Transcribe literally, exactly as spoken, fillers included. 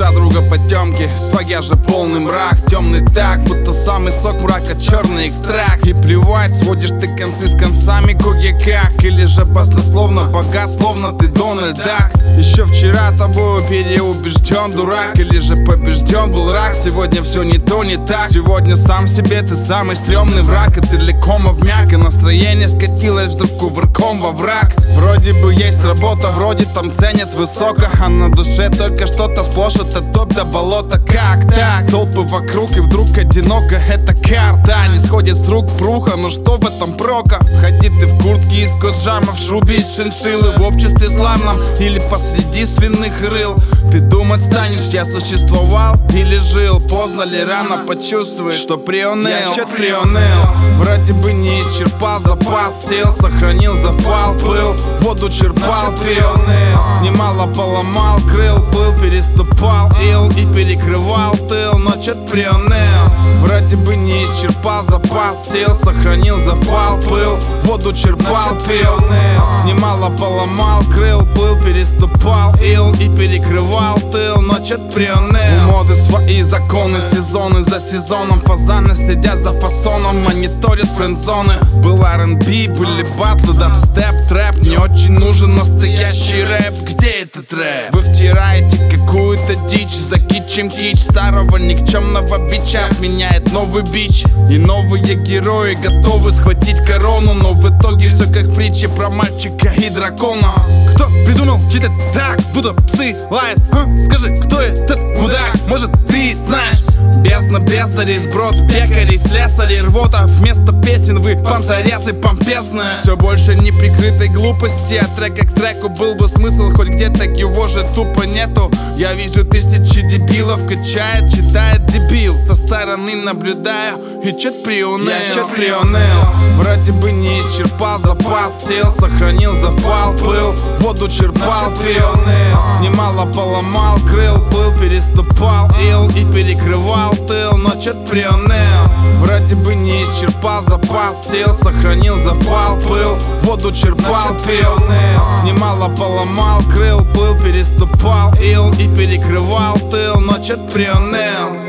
Душа друга потемки, своя же полный мрак. Темный так, будто самый сок мрака, черный экстракт. И плевать, сводишь ты концы с концами кое-как. Или же баснословно богат, словно ты Дональд Дак. Еще вчера тобой переубежден дурак. Или же побежден был рак. Сегодня все не то, не так. Сегодня сам себе ты самый стрёмный враг. И целиком обмяк, и настроение скатилось вдруг кувырком во враг. Вроде бы есть работа, вроде там ценят высоко, а на душе только что-то сплошь это топ до болота. Как так? Толпы вокруг и вдруг одиноко. Это карта, не сходит с рук пруха. Но что в этом прока? Входи ты в куртке из кожзама, в шубе из шиншиллы, в обществе славном или посреди свиных рыл. Ты думать станешь, я существовал или жил? Поздно ли рано почувствуешь, что приуныл? Я чё-то приуныл. Вроде бы не исчерпал запас сил, сохранил запал, пыл, воду черпал, пил. Немало поломал крыл, был, переступал ил и перекрывал тыл, но чё-то приуныл. Вроде бы не исчерпал запас сил, сохранил запал, пыл, воду черпал, пил. Немало поломал крыл, был, переступал ил и перекрывал тыл, но чё-то приуныл. У моды свои законы, сезоны за сезоном. Фазаны следят за фасоном, мониторят френдзоны. Был ар энд би, были батлы, дабстеп, трэп. Не очень нужен настоящий рэп. Где этот рэп? Вы втираете какую-то дичь, за кичем кич старого никчемного бича сменяет новый бич. И новые герои готовы схватить корону, но в итоге все как в притче про мальчика и дракона. Кто придумал читать так, будто псы лают? А? Скажи, кто этот мудак? Может, ты знаешь? Бездна, бездари, сброд, пекари, слесари, рвота. Вместо песен вы понторезы помпезные. Все больше неприкрытой глупости. От трека к треку был бы смысл, хоть где-то его же тупо нету. Я вижу тысячи дебилов, качает, читает дебил. Со стороны наблюдаю и чё-то приуныл. Я чё-то приуныл. Вроде бы не исчерпал запас сил, сохранил запал, пыл, воду черпал, пил. Немало поломал крыл, был, переступал ил и перекрывал тыл, но чё-то приуныл. Вроде бы не исчерпал запас сил, сохранил запал, пыл, воду черпал, пил. Немало поломал крыл, был, переступал ил и перекрывал тыл, но чё-то приуныл.